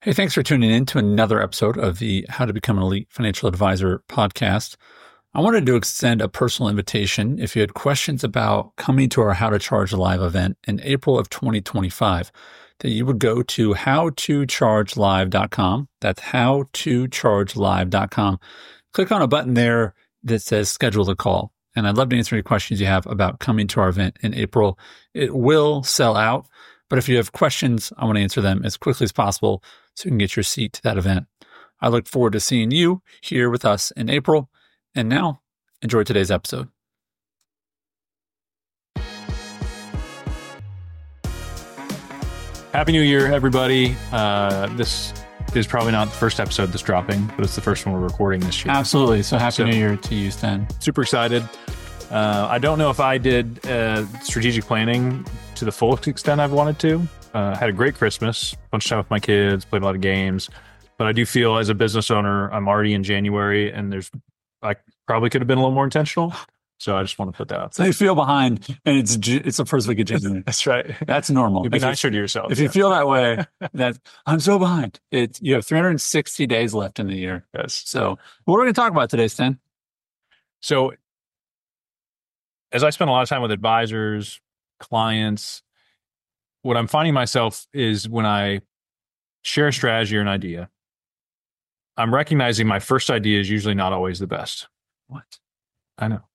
Hey, thanks for tuning in to another episode of the How to Become an Elite Financial Advisor podcast. I wanted to extend a personal invitation if you had questions about coming to our How to Charge Live event in April of 2025, that you would go to howtochargelive.com. That's howtochargelive.com. Click on a button there that says schedule a call. And I'd love to answer any questions you have about coming to our event in April. It will sell out, but if you have questions, I want to answer them as quickly as possible so you can get your seat to that event. I look forward to seeing you here with us in April. And now, enjoy today's episode. Happy New Year, everybody. This is probably not the first episode that's dropping, but it's the first one we're recording this year. Absolutely. So Happy New Year to you, Stan. Super excited. I don't know if I did strategic planning to the full extent I've wanted to. Had a great Christmas, a bunch of time with my kids, played a lot of games. But I do feel as a business owner, I'm already in January, and I probably could have been a little more intentional. So I just want to put that out. So you feel behind, and it's the first week of January. That's right. That's normal. You be nicer to yourself. If you feel that way, that I'm so behind. You have 360 days left in the year. Yes. So what are we going to talk about today, Stan? So as I spend a lot of time with advisors, clients, what I'm finding myself is when I share a strategy or an idea, I'm recognizing my first idea is usually not always the best. What? I know.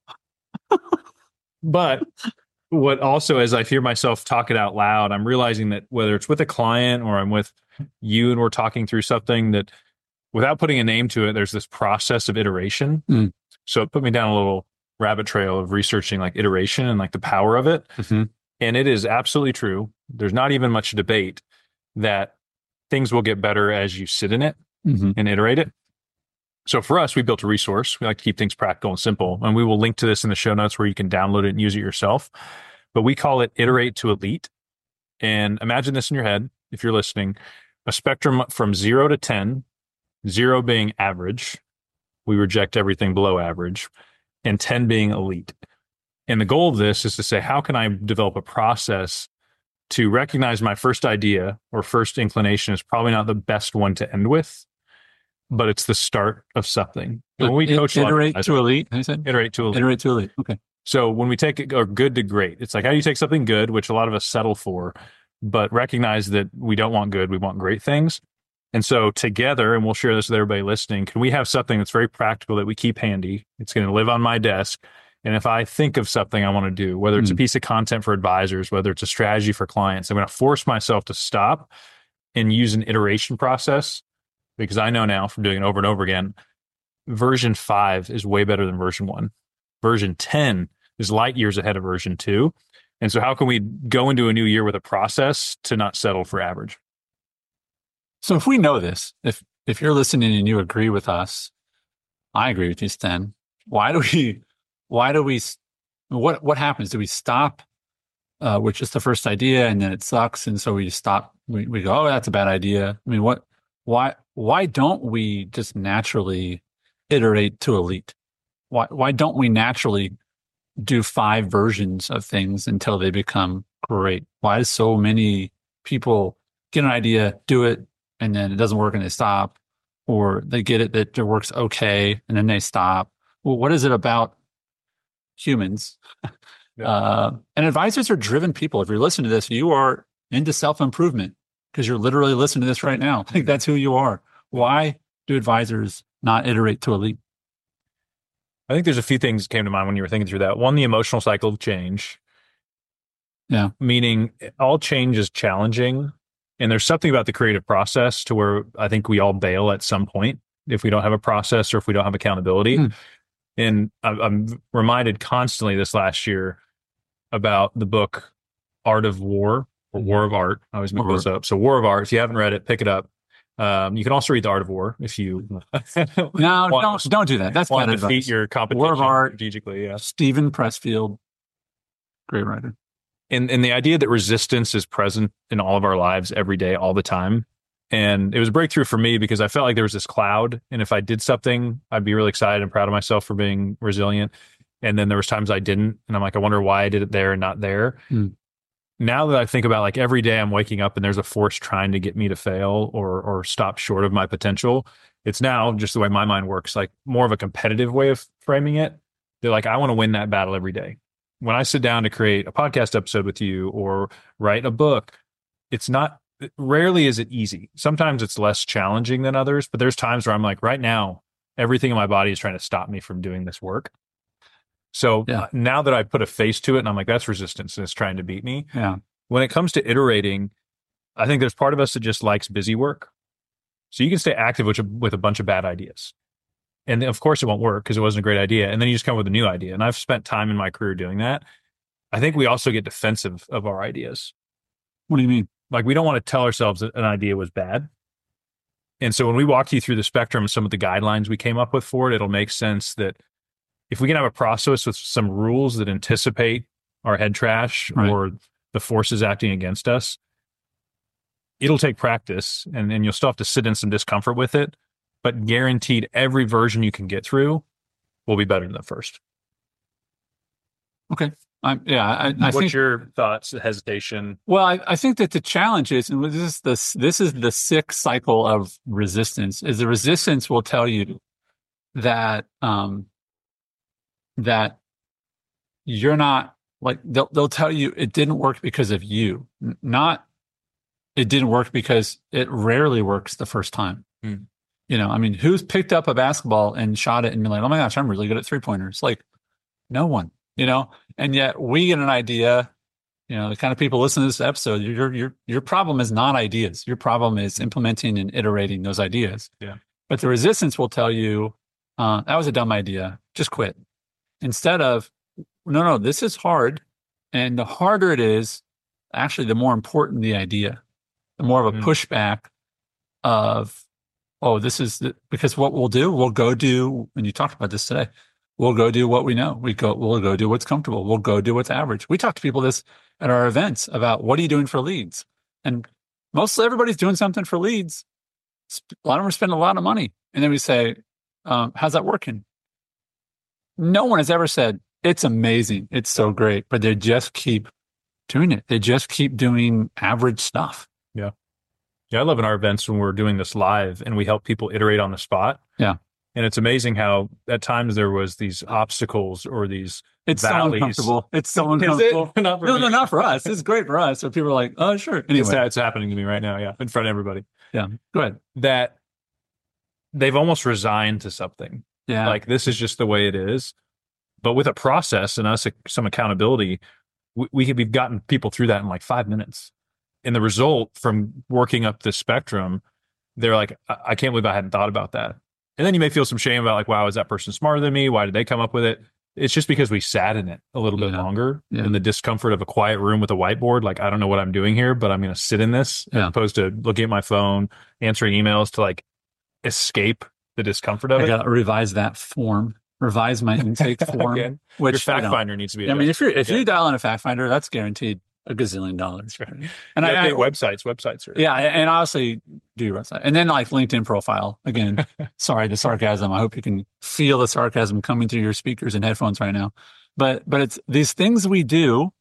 But what also, as I hear myself talk it out loud, I'm realizing that whether it's with a client or I'm with you and we're talking through something, that without putting a name to it, there's this process of iteration. So it put me down a little rabbit trail of researching like iteration and like the power of it. Mm-hmm. And it is absolutely true. There's not even much debate that things will get better as you sit in it and iterate it. So for us, we built a resource. We like to keep things practical and simple. And we will link to this in the show notes where you can download it and use it yourself. But we call it Iterate to Elite. And imagine this in your head, if you're listening, a spectrum from 0 to 10, 0 being average. We reject everything below average, and 10 being elite. And the goal of this is to say, how can I develop a process to recognize my first idea or first inclination is probably not the best one to end with, but it's the start of something. When we coach iterate to elite, I said? Iterate to elite. Iterate to elite. Okay. So when we take it or good to great, it's like, how do you take something good, which a lot of us settle for, but recognize that we don't want good, we want great things. And so together, and we'll share this with everybody listening, can we have something that's very practical that we keep handy? It's going to live on my desk. And if I think of something I want to do, whether it's a piece of content for advisors, whether it's a strategy for clients, I'm going to force myself to stop and use an iteration process, because I know now from doing it over and over again, version 5 is way better than version 1. Version 10 is light years ahead of version 2. And so how can we go into a new year with a process to not settle for average? So if we know this, if you're listening and you agree with us, I agree with you, Stan. What happens? Do we stop with just the first idea and then it sucks? And so we stop, we go, oh, that's a bad idea. I mean, why don't we just naturally iterate to elite? Why don't we naturally do 5 versions of things until they become great? Why do so many people get an idea, do it, and then it doesn't work and they stop, or they get it that it works okay and then they stop? Well, what is it about humans? And advisors are driven people. If you're listening to this, you are into self-improvement because you're literally listening to this right now. I think that's who you are. Why do advisors not iterate to elite? I think there's a few things that came to mind when you were thinking through that. One, the emotional cycle of change. Yeah. Meaning all change is challenging. And there's something about the creative process to where I think we all bail at some point if we don't have a process or if we don't have accountability. And I'm reminded constantly this last year about the book Art of War or War of Art. I always make those up. So War of Art, if you haven't read it, pick it up. You can also read The Art of War if you no, don't do that. That's want bad to defeat advice. your competition. War of Art, strategically, yeah. Stephen Pressfield, great writer. And the idea that resistance is present in all of our lives every day, all the time. And it was a breakthrough for me because I felt like there was this cloud. And if I did something, I'd be really excited and proud of myself for being resilient. And then there was times I didn't. And I'm like, I wonder why I did it there and not there. now that I think about like every day I'm waking up and there's a force trying to get me to fail or stop short of my potential, it's now just the way my mind works, like more of a competitive way of framing it. They're like, I want to win that battle every day. When I sit down to create a podcast episode with you or write a book, it's not, rarely is it easy. Sometimes it's less challenging than others, but there's times where I'm like, right now, everything in my body is trying to stop me from doing this work. So now that I put a face to it and I'm like, that's resistance and it's trying to beat me. Yeah. When it comes to iterating, I think there's part of us that just likes busy work. So you can stay active with a bunch of bad ideas. And of course it won't work because it wasn't a great idea. And then you just come with a new idea. And I've spent time in my career doing that. I think we also get defensive of our ideas. What do you mean? Like we don't want to tell ourselves that an idea was bad. And so when we walk you through the spectrum of some of the guidelines we came up with for it, it'll make sense that if we can have a process with some rules that anticipate our head trash or the forces acting against us, it'll take practice and you'll still have to sit in some discomfort with it, but guaranteed every version you can get through will be better than the first. Okay. I What's think your thoughts, hesitation? Well, I think that the challenge is, and this is the sick cycle of resistance, is the resistance will tell you that, that you're not like, they'll tell you it didn't work because of you, not it didn't work because it rarely works the first time. You know, I mean, who's picked up a basketball and shot it and been like, oh my gosh, I'm really good at 3-pointers? Like, no one, you know, and yet we get an idea, you know, the kind of people listening to this episode, your problem is not ideas. Your problem is implementing and iterating those ideas. Yeah. But the resistance will tell you, that was a dumb idea. Just quit. Instead of, no, this is hard. And the harder it is, actually, the more important the idea, the more of a pushback of, because what we'll go do, and you talked about this today, we'll go do what we know. We'll go do what's comfortable. We'll go do what's average. We talk to people this at our events about what are you doing for leads? And mostly everybody's doing something for leads. A lot of them are spending a lot of money. And then we say, how's that working? No one has ever said, it's amazing. It's so great. But they just keep doing it. They just keep doing average stuff. Yeah. Yeah. I love in our events when we're doing this live and we help people iterate on the spot. Yeah. And it's amazing how at times there was these obstacles or these It's valleys. so uncomfortable. It's so uncomfortable. Not no, not for us. It's great for us. So people are like, oh, sure. Anyway. It's happening to me right now. Yeah. In front of everybody. Yeah. Go ahead. That they've almost resigned to something. Yeah. Like this is just the way it is. But with a process and us some accountability, we've gotten people through that in like 5 minutes. And the result from working up the spectrum, they're like, I can't believe I hadn't thought about that. And then you may feel some shame about like, wow, is that person smarter than me? Why did they come up with it? It's just because we sat in it a little bit longer in the discomfort of a quiet room with a whiteboard. Like, I don't know what I'm doing here, but I'm going to sit in this as opposed to looking at my phone, answering emails to like escape the discomfort of it. I got to revise that form. Revise my intake form. Again, which your fact finder needs to be. I mean, if you dial in a fact finder, that's guaranteed $1 gazillion. Right. And I websites are. Yeah, and honestly, do your website, and then like LinkedIn profile again. Sorry, the sarcasm. I hope you can feel the sarcasm coming through your speakers and headphones right now. But it's these things we do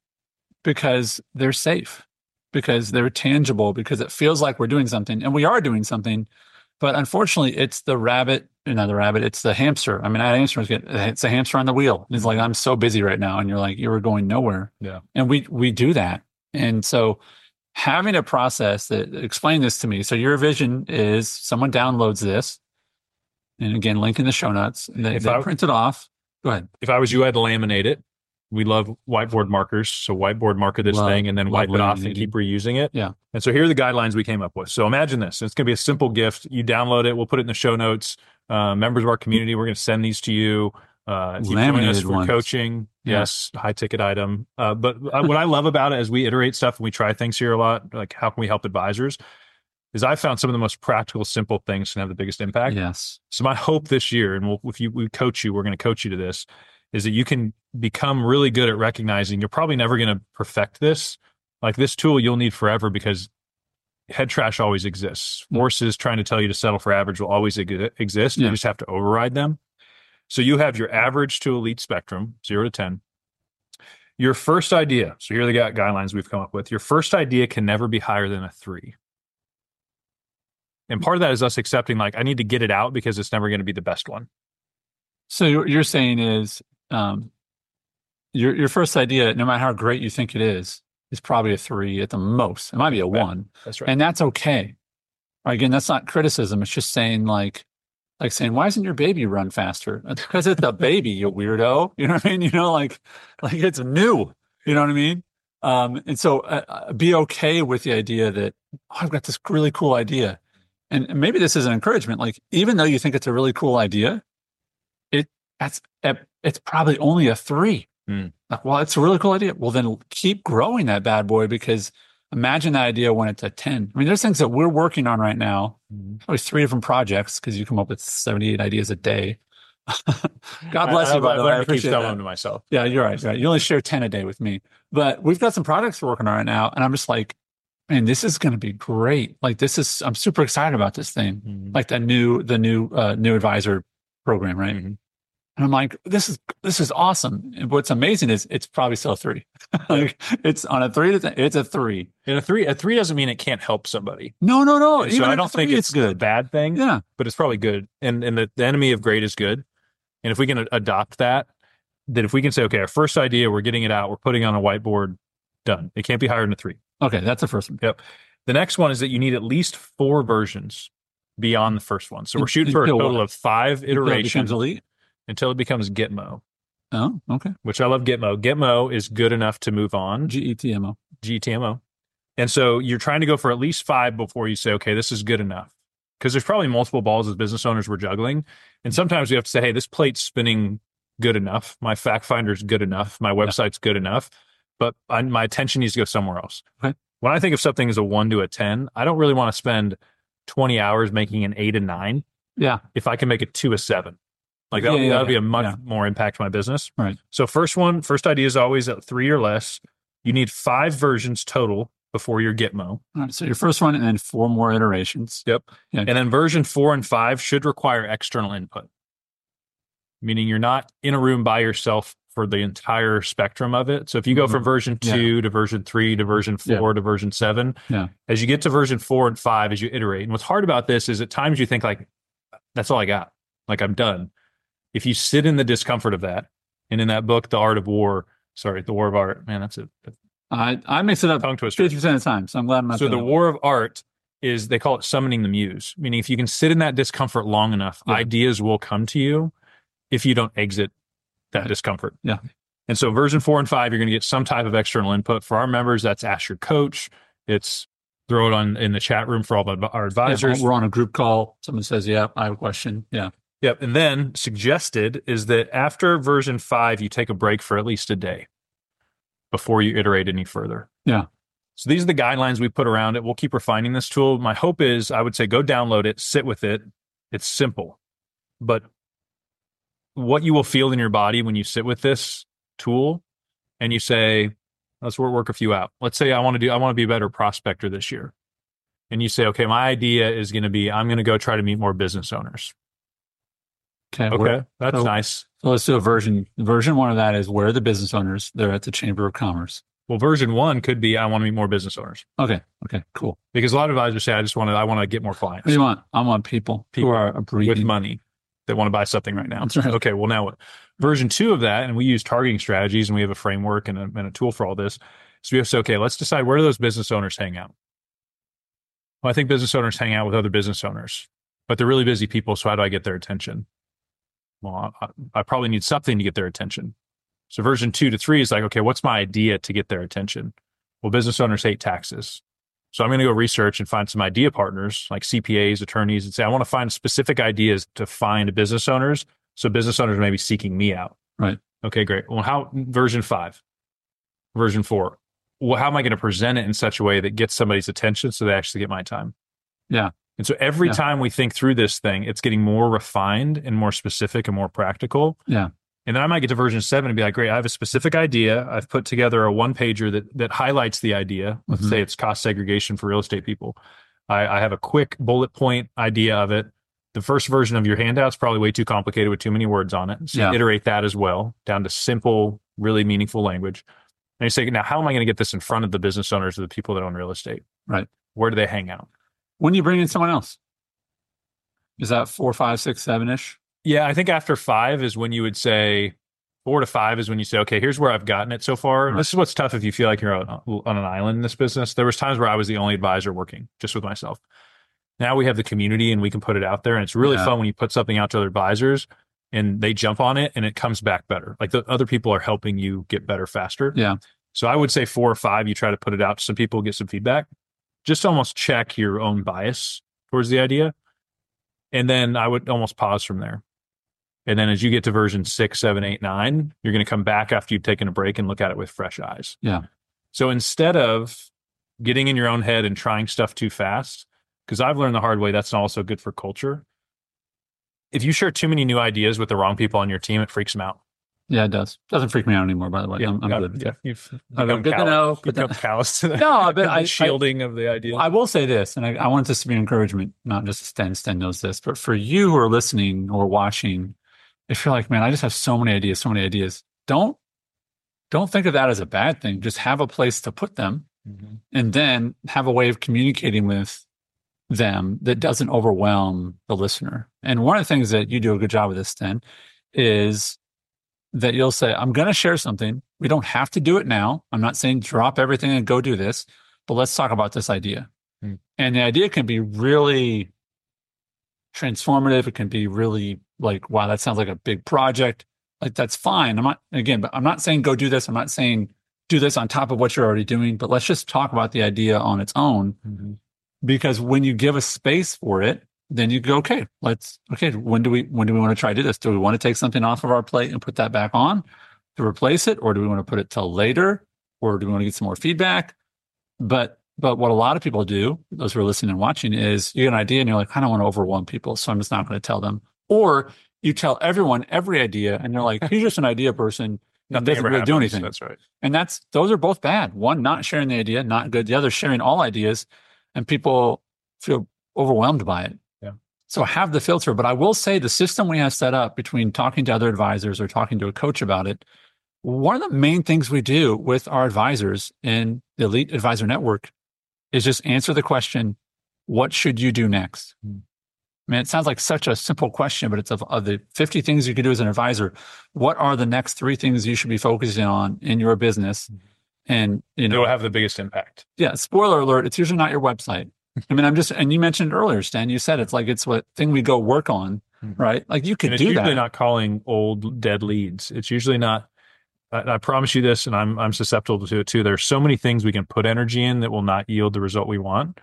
because they're safe, because they're tangible, because it feels like we're doing something, and we are doing something. But unfortunately, it's the rabbit, it's the hamster. I mean, it's a hamster on the wheel. It's like, I'm so busy right now. And you're like, you were going nowhere. Yeah. And we do that. And so having a process that explain this to me. So your vision is someone downloads this. And again, link in the show notes. They print it off. Go ahead. If I was you, I'd laminate it. We love whiteboard markers. So whiteboard marker this thing and then wipe it off and keep reusing it. Yeah. And so here are the guidelines we came up with. So imagine this. It's going to be a simple gift. You download it. We'll put it in the show notes. Members of our community, we're going to send these to you. If you join us for coaching, yes, high ticket item. But what I love about it as we iterate stuff and we try things here a lot, like how can we help advisors, is I found some of the most practical, simple things can have the biggest impact. Yes. So my hope this year, and we coach you, we're going to coach you to this, is that you can become really good at recognizing you're probably never going to perfect this. Like this tool you'll need forever because head trash always exists. Forces trying to tell you to settle for average will always exist. You just have to override them. So you have your average to elite spectrum, 0 to 10. Your first idea. So here are the guidelines we've come up with. Your first idea can never be higher than a 3. And part of that is us accepting, like, I need to get it out because it's never going to be the best one. So what you're saying is, your first idea, no matter how great you think it is probably a 3 at the most. It might be a 1. That's right. And that's okay. Again, that's not criticism. It's just saying like saying, why doesn't your baby run faster? It's because it's a baby, you weirdo. You know what I mean? Like it's new. You know what I mean? And so be okay with the idea that, oh, I've got this really cool idea. And maybe this is an encouragement. Like, even though you think it's a really cool idea, it's probably only a 3. Like, well, it's a really cool idea. Well, then keep growing that bad boy, because imagine that idea when it's a 10. I mean, there's things that we're working on right now. Probably 3 different projects, because you come up with 78 ideas a day. God bless you, by the way. I appreciate that. Them to myself. Yeah, you're right. You only share 10 a day with me. But we've got some projects we're working on right now, and I'm just like, man, this is going to be great. Like, I'm super excited about this thing. Like the new advisor program, right? And I'm like, this is awesome. And what's amazing is it's probably still a 3. Like, it's on a 3 it's a 3. And a 3 doesn't mean it can't help somebody. No. So I don't think it's good. A bad thing. Yeah, but it's probably good. And the enemy of great is good. And if we can adopt that, then if we can say, okay, our first idea, we're getting it out, we're putting it on a whiteboard, done. It can't be higher than a 3. Okay, that's the first one. Yep. The next one is that you need at least 4 versions beyond the first one. So we're shooting for a total of 5 iterations until it becomes Gitmo. Oh, okay. Which I love Gitmo. Gitmo is good enough to move on. GETMO. GTMO. And so you're trying to go for at least 5 before you say, okay, this is good enough. Because there's probably multiple balls as business owners we're juggling. And sometimes we have to say, hey, this plate's spinning good enough. My fact finder's good enough. My website's good enough. But my attention needs to go somewhere else. Okay. When I think of something as a 1 to a 10, I don't really want to spend 20 hours making an 8 and 9. Yeah. If I can make it 2 a 7. Like that would be a much more impact to my business. Right. So first idea is always at 3 or less. You need 5 versions total before your Gitmo. All right. So your first one, and then 4 more iterations. Yep. Yeah. And then version 4 and 5 should require external input, meaning you're not in a room by yourself for the entire spectrum of it. So if you go from version 2 to version 3 to version 4 to version 7, as you get to version 4 and 5, as you iterate. And what's hard about this is at times you think like, that's all I got. Like, I'm done. If you sit in the discomfort of that, and in that book, The War of Art, man, that's it. I mix it up tongue twister 50% of the time, so I'm glad I'm not. So the War of Art is, they call it summoning the muse, meaning if you can sit in that discomfort long enough, ideas will come to you if you don't exit that discomfort. Yeah. And so version 4 and 5, you're going to get some type of external input. For our members, that's ask your coach. It's throw it on in the chat room for all of our advisors. We're on a group call. Someone says, I have a question. Yeah. Yep. And then suggested is that after version 5, you take a break for at least a day before you iterate any further. Yeah. So these are the guidelines we put around it. We'll keep refining this tool. My hope is, I would say, go download it, sit with it. It's simple, but what you will feel in your body when you sit with this tool and you say, let's work a few out. Let's say I want to be a better prospector this year. And you say, okay, my idea is going to be, I'm going to go try to meet more business owners. Okay, that's nice. So let's do a version 1 of that is, where are the business owners? They're at the Chamber of Commerce. Well, version 1 could be, I want to meet more business owners. Okay, cool. Because a lot of advisors say, I want to get more clients. What do you want? I want people who are breathing with money that want to buy something right now. That's right. Okay, well, now what? Version 2 of that, and we use targeting strategies, and we have a framework and a tool for all this. So we have to say, okay, let's decide, where do those business owners hang out? Well, I think business owners hang out with other business owners, but they're really busy people. So how do I get their attention? Well, I probably need something to get their attention. So version 2 to 3 is like, okay, what's my idea to get their attention? Well, business owners hate taxes. So I'm going to go research and find some idea partners like CPAs, attorneys, and say, I want to find specific ideas to find business owners. So business owners may be seeking me out. Right. Okay, great. Well, version 5, version 4, well, how am I going to present it in such a way that gets somebody's attention so they actually get my time? Yeah. And so every time we think through this thing, it's getting more refined and more specific and more practical. Yeah. And then I might get to version 7 and be like, great, I have a specific idea. I've put together a 1-pager that highlights the idea. Let's say it's cost segregation for real estate people. I have a quick bullet point idea of it. The first version of your handout's probably way too complicated with too many words on it. So iterate that as well, down to simple, really meaningful language. And you say, now, how am I going to get this in front of the business owners or the people that own real estate? Right. Where do they hang out? When you bring in someone else, is that 4, 5, 6, 7-ish? Yeah, I think after 5 is when you would say, 4 to 5 is when you say, okay, here's where I've gotten it so far. Right. This is what's tough if you feel like you're on an island in this business. There was times where I was the only advisor working just with myself. Now we have the community and we can put it out there. And it's really fun when you put something out to other advisors and they jump on it and it comes back better. Like the other people are helping you get better faster. Yeah. So I would say 4 or 5, you try to put it out to some people, get some feedback. Just almost check your own bias towards the idea. And then I would almost pause from there. And then as you get to version 6, 7, 8, 9, you're going to come back after you've taken a break and look at it with fresh eyes. Yeah. So instead of getting in your own head and trying stuff too fast, because I've learned the hard way, that's also good for culture. If you share too many new ideas with the wrong people on your team, it freaks them out. Yeah, it does. Doesn't freak me out anymore, by the way. Yeah, I'm good. Yeah, you've good to know. You've become callous to that. No, but shielding of the idea. I will say this, and I want this to be encouragement, not just Sten. Sten knows this, but for you who are listening or watching, if you're like, man, I just have so many ideas. Don't think of that as a bad thing. Just have a place to put them, and then have a way of communicating with them that doesn't overwhelm the listener. And one of the things that you do a good job with this, Sten, is that you'll say, I'm going to share something. We don't have to do it now. I'm not saying drop everything and go do this, but let's talk about this idea. And the idea can be really transformative. It can be really like, wow, that sounds like a big project. Like, that's fine. I'm not saying go do this. I'm not saying do this on top of what you're already doing, but let's just talk about the idea on its own. Because when you give a space for it, then you go, okay, when do we want to try to do this? Do we want to take something off of our plate and put that back on to replace it? Or do we want to put it till later? Or do we want to get some more feedback? But what a lot of people do, those who are listening and watching, is you get an idea and you're like, I don't want to overwhelm people, so I'm just not going to tell them. Or you tell everyone every idea and you're like, he's just an idea person. That doesn't really do anything. That's right. And those are both bad. One, not sharing the idea, not good. The other, sharing all ideas, and people feel overwhelmed by it. So have the filter. But I will say the system we have set up between talking to other advisors or talking to a coach about it, one of the main things we do with our advisors in the Elite Advisor Network is just answer the question, what should you do next? I mean, it sounds like such a simple question, but it's of the 50 things you could do as an advisor, what are the next 3 things you should be focusing on in your business? And, it'll have the biggest impact. Yeah. Spoiler alert. It's usually not your website. I mean, and you mentioned earlier, Stan, you said it's what thing we go work on, right? Like you could do that. It's usually not calling old dead leads. It's usually not, I promise you this, and I'm susceptible to it too. There's so many things we can put energy in that will not yield the result we want,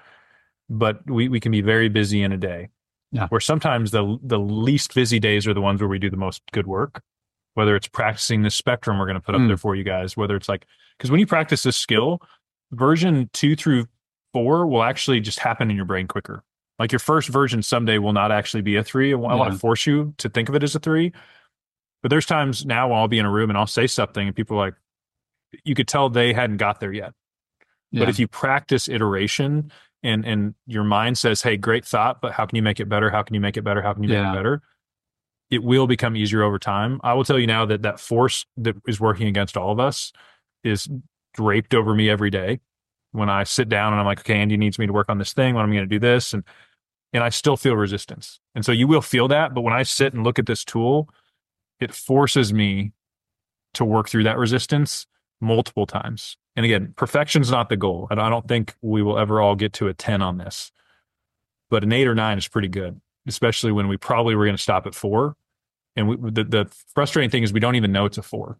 but we can be very busy in a day. Yeah. Where sometimes the least busy days are the ones where we do the most good work, whether it's practicing this spectrum we're going to put up there for you guys, whether it's because when you practice this skill, version 2 through 4 will actually just happen in your brain quicker. Like your first version someday will not actually be a 3. I want to force you to think of it as a 3. But there's times now when I'll be in a room and I'll say something and people are like, you could tell they hadn't got there yet. Yeah. But if you practice iteration and your mind says, hey, great thought, but how can you make it better? How can you make it better? How can you make it better? It will become easier over time. I will tell you now that force that is working against all of us is draped over me every day. When I sit down and I'm like, okay, Andy needs me to work on this thing, when I'm going to do this. And I still feel resistance. And so you will feel that. But when I sit and look at this tool, it forces me to work through that resistance multiple times. And again, perfection's not the goal. And I don't think we will ever all get to a 10 on this. But an 8 or 9 is pretty good, especially when we probably were going to stop at 4. And the frustrating thing is we don't even know it's a 4.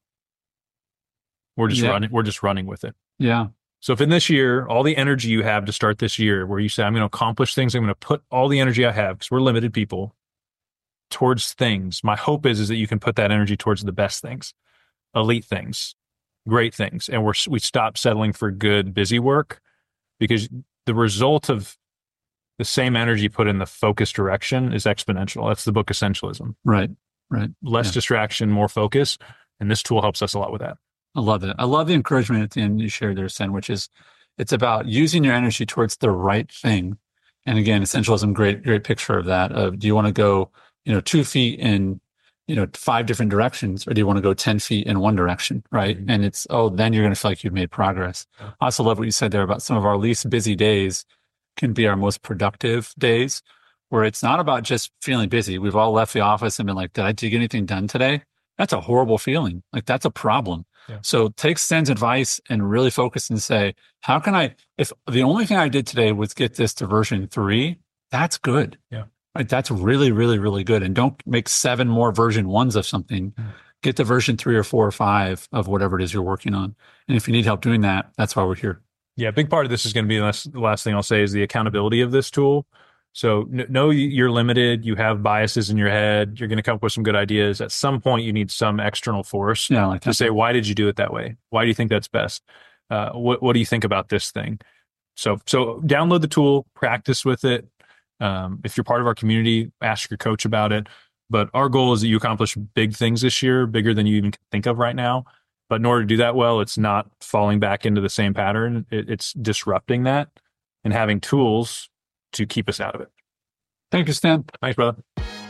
We're just running with it. Yeah. So if in this year, all the energy you have to start this year, where you say, I'm going to accomplish things, I'm going to put all the energy I have, because we're limited people, towards things. My hope is that you can put that energy towards the best things, elite things, great things. And we stop settling for good, busy work, because the result of the same energy put in the focused direction is exponential. That's the book Essentialism. Right. Less distraction, more focus. And this tool helps us a lot with that. I love it. I love the encouragement at the end you shared there, Sen, which is it's about using your energy towards the right thing. And again, Essentialism, great picture of that. Do you want to go, 2 feet in 5 different directions, or do you want to go 10 feet in one direction? Right. Mm-hmm. And then you're going to feel like you've made progress. Yeah. I also love what you said there about some of our least busy days can be our most productive days, where it's not about just feeling busy. We've all left the office and been like, did I get anything done today? That's a horrible feeling. Like, that's a problem. Yeah. So take Sten's advice and really focus and say, how can if the only thing I did today was get this to version 3, that's good. Yeah. Right. That's really, really, really good. And don't make 7 more version 1s of something. Get to version 3 or 4 or 5 of whatever it is you're working on. And if you need help doing that, that's why we're here. Yeah. A big part of this is going to be, the last thing I'll say is the accountability of this tool. So know you're limited. You have biases in your head. You're going to come up with some good ideas. At some point, you need some external force to say, why did you do it that way? Why do you think that's best? What do you think about this thing? So download the tool, practice with it. If you're part of our community, ask your coach about it. But our goal is that you accomplish big things this year, bigger than you even can think of right now. But in order to do that well, it's not falling back into the same pattern. It's disrupting that and having tools to keep us out of it. Thank you, Sten. Thanks, brother.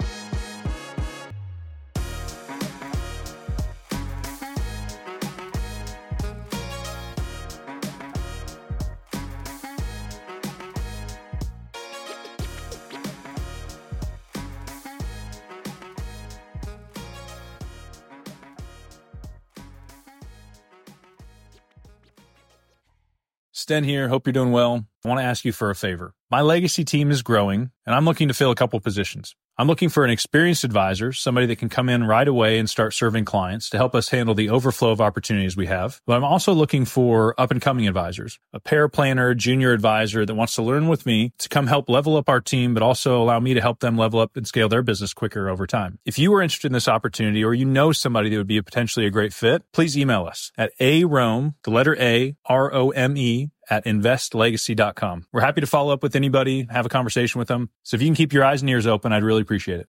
Sten here. Hope you're doing well. I want to ask you for a favor. My legacy team is growing, and I'm looking to fill a couple positions. I'm looking for an experienced advisor, somebody that can come in right away and start serving clients to help us handle the overflow of opportunities we have. But I'm also looking for up-and-coming advisors, a paraplanner, junior advisor that wants to learn with me to come help level up our team, but also allow me to help them level up and scale their business quicker over time. If you are interested in this opportunity, or you know somebody that would be potentially a great fit, please email us at arome, the letter A, R-O-M-E, at investlegacy.com. We're happy to follow up with anybody, have a conversation with them. So if you can keep your eyes and ears open, I'd really appreciate it.